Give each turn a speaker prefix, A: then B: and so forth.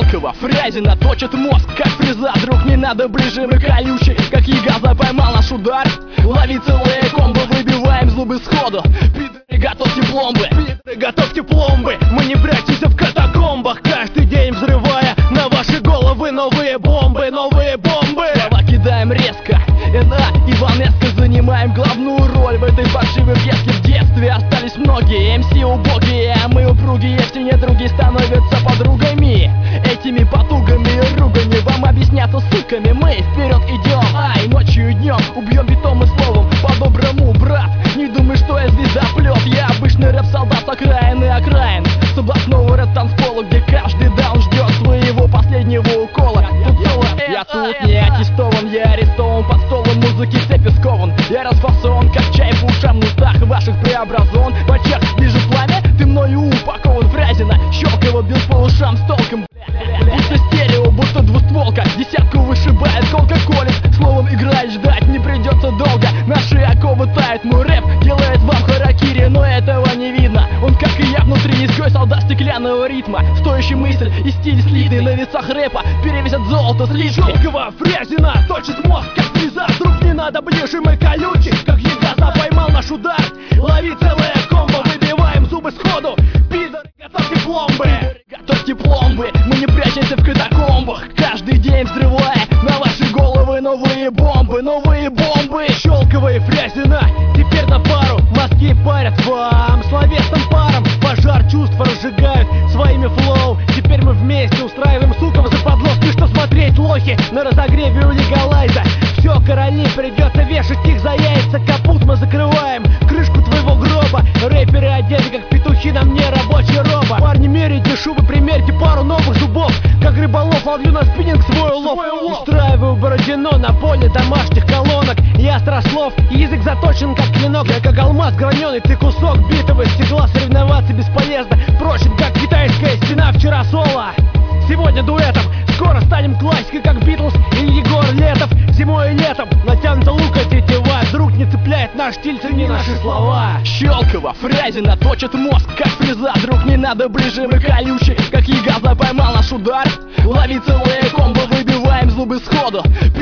A: Щелково, Фрязино точит мозг, как фреза. Друг, не надо ближе, мы колючий, как ягоза. Поймал наш удар, лови целые комбо. Выбиваем зубы сходу. Пидоры, готовьте пломбы. Пидоры, готовьте пломбы. Мы не прячемся в катакомбах, каждый день взрывая на ваши головы новые бомбы, новые бомбы. Слова кидаем резко, Иванеско. Занимаем главную роль в этой фальшивой пьеске. В детстве остались многие МС убогие, а мы упругие. Все недруги становятся подругами. Этими потугами и руганью вам объясняться суками. Мы вперед идем, ай, ночью и днем. Убьем битом и словом, по-доброму, брат. Не думай, что я звездоплет. Я обычный рэп-солдат с окраины окраин, с областного рэп-танцпола, где каждый даун ждет своего последнего укола. Я тут не аттестован, я арестован под столом музыки, цепи скован. Я расфасован, как чай по ушам, в устах ваших преобразован. В очах вижу пламя, ты мною упакован. Фрязино, Щелково, бил по ушам с толком. Будто стерео, будто двустволка, десятку вышибает, колка колет. Словом играть, ждать не придется долго. Наши оковы тают, мой рэп делает вам харакири, но этого не видно. Он, как и я, внутри изгой солдат стеклянного ритма. Стоящий мысль и стиль слитый на весах рэпа перевесят золото слитки.
B: Щелково, Фрязино точит мозг, как фреза. Друг, не надо ближе, мы колючий, как ягоза. Поймал наш удар, лови целое комбо. Выбиваем зубы сходу. Пидоры, готовьте пломбы.
A: Готовьте пломбы, мы не прячемся в катакомбах, каждый день взрывая на ваши головы новые бомбы, новые бомбы.
B: Щелково и Фрязино теперь на пару. Мозги парят вам словесным паром. Пожар чувств разжигают своими флоу. Теперь мы вместе устраиваем сукам западло. Ты что смотреть, лохи, на разогреве у легалайза. Все, короли, придется вешать их за яйца. Капут мы закрываем, крышку твоего гроба. Рэперы одеты, как петухи, на мне рабочая роба. Парни, мерите шубы, примерьте пару новых зубов. Как рыболов ловлю на спиннинг свой улов. Устраиваю Бородино на поле домашних колонок. Я острослов, язык заточен как клинок. Я как алмаз граненый, ты кусок битого стекла. Соревноваться бесполезно, впрочем, как китайская стена. Вчера соло, сегодня дуэтом. Скоро станем классикой, как Битлз или Егор Летов. Зимой и летом натянута лука тетива. Друг, не цепляет наш стиль, цени наши слова.
A: Щелково, Фрязино точит мозг, как фреза. Друг, не надо ближе, мы колючий, как ягоза. Поймал наш удар, лови целые комбо. Выбиваем зубы сходу.